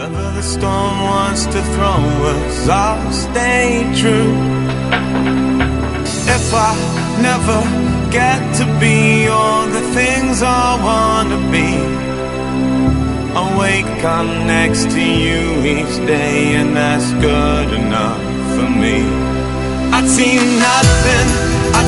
Whatever the storm wants to throw us, I'll stay true. If I never get to be all the things I wanna be, I'll wake up next to you each day, and that's good enough for me. I'd see nothing, I